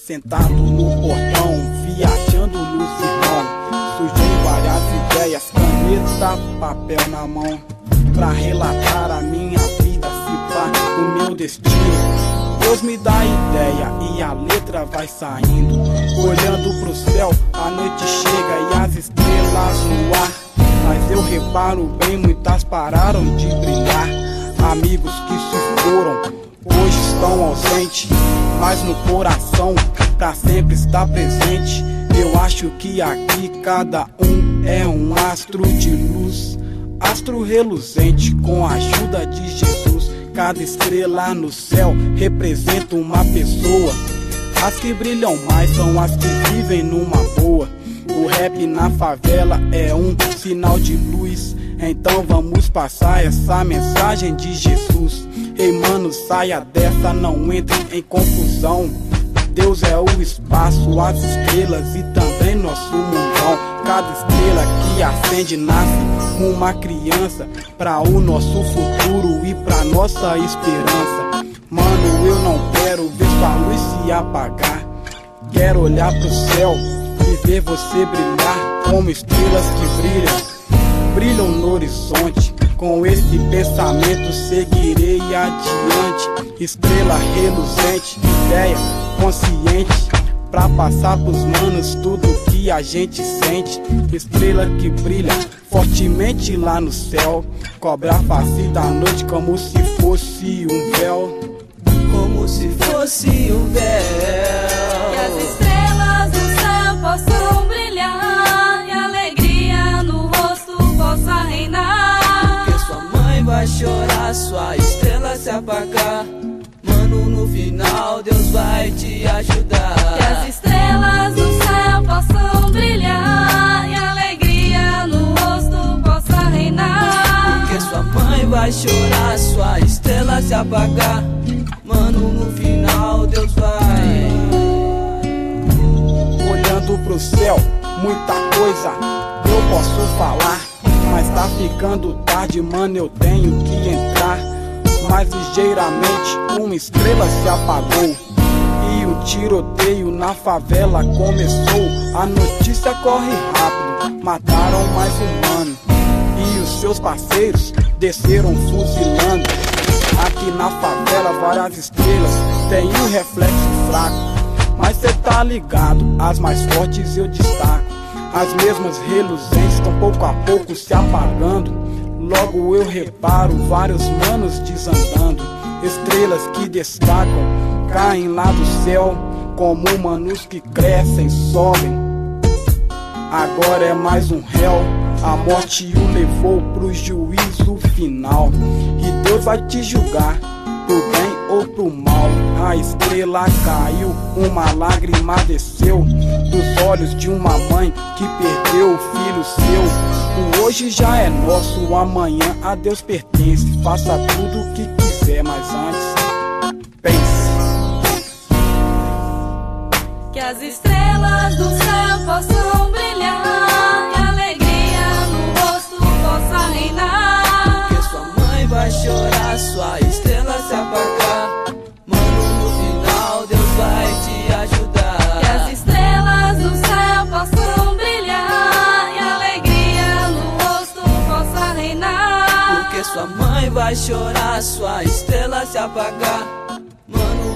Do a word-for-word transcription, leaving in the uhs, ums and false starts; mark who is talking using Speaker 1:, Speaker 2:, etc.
Speaker 1: sentado no portão, viajando nos irmãos. Surgiu várias ideias, caneta, papel na mão, pra relatar a minha vida, se pá, o meu destino. Deus me dá ideia e a letra vai saindo. Olhando pro céu, a noite chega e as estrelas no ar. Mas eu reparo bem, muitas pararam de brilhar. Amigos que se foram, hoje estão ausentes, mas no coração pra sempre está presente. Eu acho que aqui cada um é um astro de luz, astro reluzente com a ajuda de Jesus. Cada estrela no céu representa uma pessoa. As que brilham mais são as que vivem numa boa. O rap na favela é um sinal de luz. Então vamos passar essa mensagem de Jesus. Ei mano, saia dessa, não entre em confusão. Deus é o espaço, as estrelas e também nosso mundão. Cada estrela que acende nasce uma criança, pra o nosso futuro e pra nossa esperança. Mano, eu não quero ver sua luz se apagar. Quero olhar pro céu e ver você brilhar como estrelas que brilham, brilham no horizonte. Com esse pensamento seguirei adiante. Estrela reluzente, ideia consciente, pra passar pros manos tudo que a gente sente. Estrela que brilha fortemente lá no céu, cobra a face da noite como se fosse um véu,
Speaker 2: como se fosse um véu.
Speaker 3: Que as estrelas do céu possam brilhar e a alegria no rosto possa reinar.
Speaker 2: Porque sua mãe vai chorar, sua estrela se apagar. Mano, no final Deus vai te ajudar.
Speaker 3: Que as estrelas do céu possam brilhar e a alegria no rosto possa reinar.
Speaker 2: Porque sua mãe vai chorar, sua estrela se apagar. Mano, no final Deus vai.
Speaker 1: Olhando pro céu, muita coisa eu posso falar, mas tá ficando tarde, mano, eu tenho que entrar. Mas ligeiramente uma estrela se apagou e o tiroteio na favela começou. A notícia corre rápido, mataram mais um mano e os seus parceiros desceram fuzilando. Aqui na favela várias estrelas tem um reflexo fraco, mas cê tá ligado, as mais fortes eu destaco. As mesmas reluzentes estão pouco a pouco se apagando. Logo eu reparo vários manos desandando. Estrelas que destacam, caem lá do céu, como manos que crescem, sobem. Agora é mais um réu, a morte o levou pro juízo final. E Deus vai te julgar, pro bem ou pro mal. A estrela caiu, uma lágrima desceu dos olhos de uma mãe que perdeu o filho seu. O hoje já é nosso, o amanhã a Deus pertence. Faça tudo o que quiser, mas antes pense.
Speaker 3: Que as estrelas do céu possam brilhar e a alegria no rosto possa reinar.
Speaker 2: Porque sua mãe vai chorar, sua estrela se apagar. Mano, no final Deus vai te ajudar.
Speaker 3: Que as estrelas do céu possam brilhar e a alegria no rosto possa reinar.
Speaker 2: Porque sua mãe vai chorar, sua estrela se apagar. Mano,